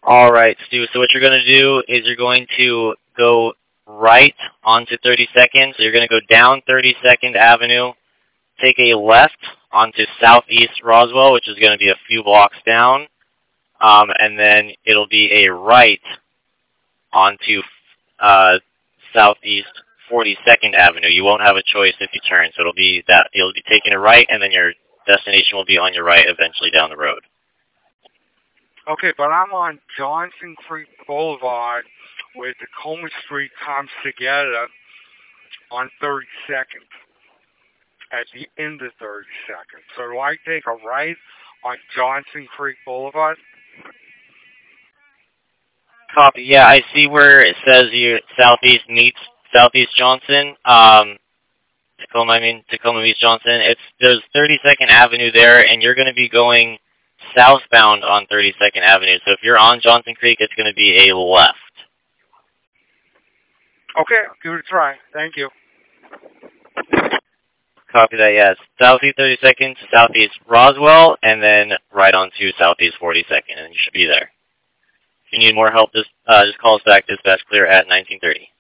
All right, Stu. So what you're going to do is you're going to go right onto 32nd. So you're going to go down 32nd Avenue, take a left onto Southeast Roswell, which is going to be a few blocks down, and then it'll be a right onto Southeast 42nd Avenue. You won't have a choice if you turn, so it'll be taking a right, and then your destination will be on your right eventually down the road. Okay, but I'm on Johnson Creek Boulevard where Tacoma Street comes together on 32nd, at the end of 32nd. So do I take a right on Johnson Creek Boulevard? Copy. Yeah, I see where it says you Southeast meets Southeast Johnson. Tacoma meets Johnson. There's 32nd Avenue there, and you're going to be going southbound on 32nd Avenue. So if you're on Johnson Creek, it's going to be a left. Okay, I'll give it a try. Thank you. Copy that, yes. Southeast 32nd to Southeast Roswell, and then right on to Southeast 42nd, and you should be there. If you need more help, just call us back. Dispatch clear at 1930.